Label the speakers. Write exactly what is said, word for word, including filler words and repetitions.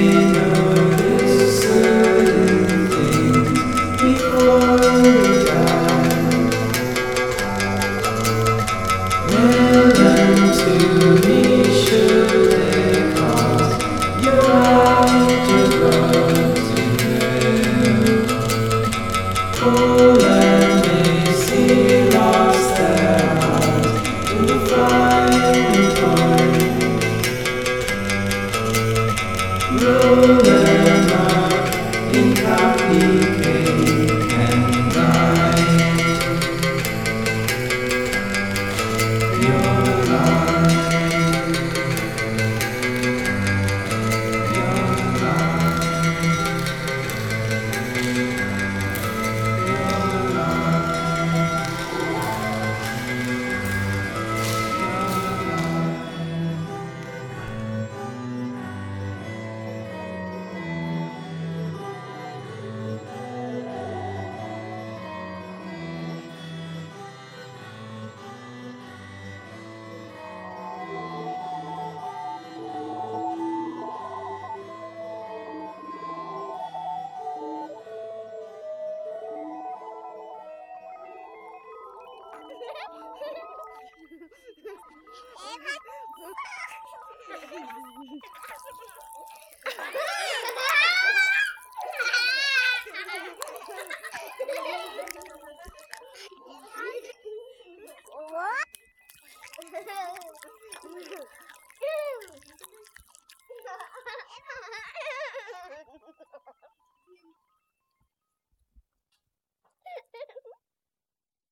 Speaker 1: notice certain things before we die. Melon to me should they cause your algebra to fail. Paul and Macy lost their hearts in the frying pan. Roll them out.